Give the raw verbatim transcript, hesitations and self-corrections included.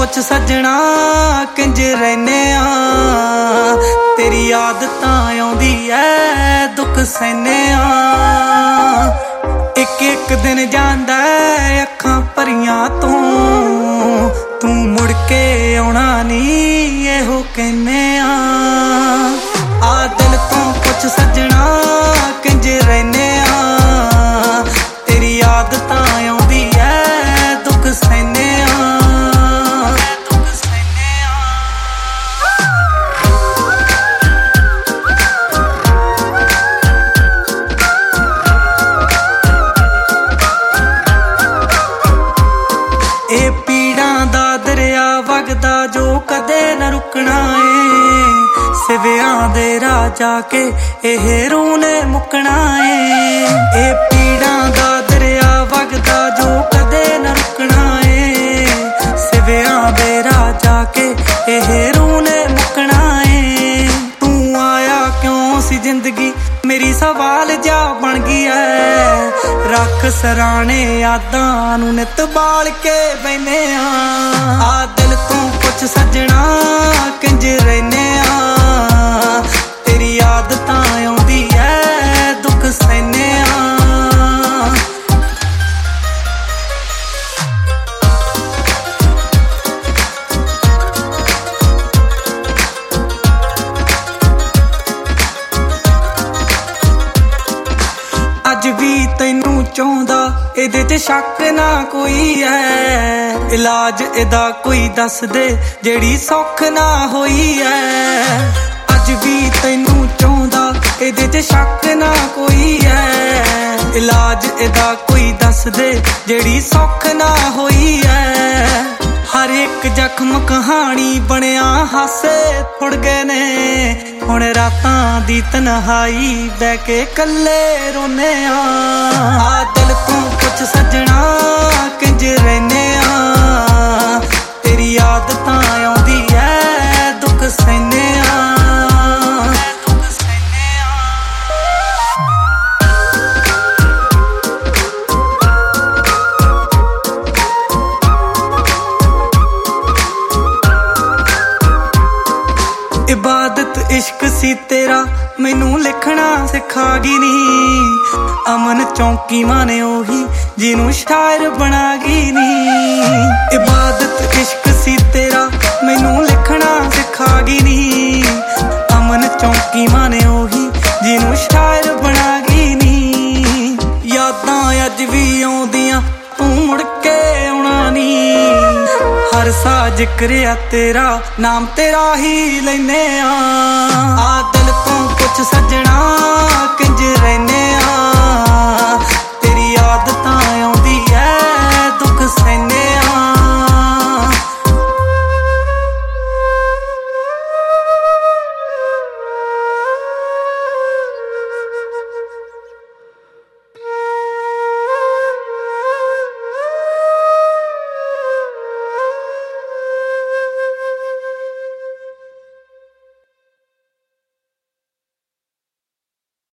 पुछ सजना किंज रहने आ, तेरी आदतां आउंदी ऐ दुख सहने आ। एक एक दिन जांदा ऐ अखां भरियां तू, तू मुड़ के आउणा नी इहो कहने आ। आ दिल तो पुछ सजना किंज रहने आ, तेरी आदतां आउंदी ऐ दुख सहने आ। ए पीड़ां दा दरिया वगदा जो कदे न रुकना ए, सिवियां दे राजा के एह रूह ने मुकना ए। ए पीड़ां दा दरिया वगदा जो कदे न रुकना ए, सिवियां दे राजा के एह रूह ने मुकना ए। तू आया क्यों सी जिंदगी मेरी सवाल जा बन गई है, रख सराने यादां नूं नित बाल के बैने आ। आ दिल तू पुछ सजना किंज रहने आ, तेरी आदतां आउंदी ऐ दुख सहने आ। अज भी तैनू चाहुंदा इहदे च शक ना कोई है, इलाज इहदा कोई दस दे जेड़ी सौख ना होई है। अज भी तैनू चाहुंदा इहदे च शक ना कोई है, इलाज इहदा कोई दस दे जेड़ी सौख ना होई है। हर एक जख्म कहानी बनिया हासे थुड़ गए ने, हुण रातां दी तन्हाई बह के कल्ले रोने आ। आ दिल तू पुछ सजना किंज रहने आ, तेरी आदतां आउंदी ऐ दुख सहने आ। इबादत इश्क सी तेरा मैनू लिखना सिखा गई नी, अमन चौंकी माने ओही जिनू शायर बना गई नी। इबादत इश्क सी तेरा मैनू लिखना सिखा गई नी, अमन चौंकी माने ओही जिनू शायर बना गई नी। यादां अज भी आउंदियां तू मुड़ के आउणा नी, हर सा जिक्र तेरा नाम तेरा ही लैने आ। आ दिल तू पुछ सजना किंज रहने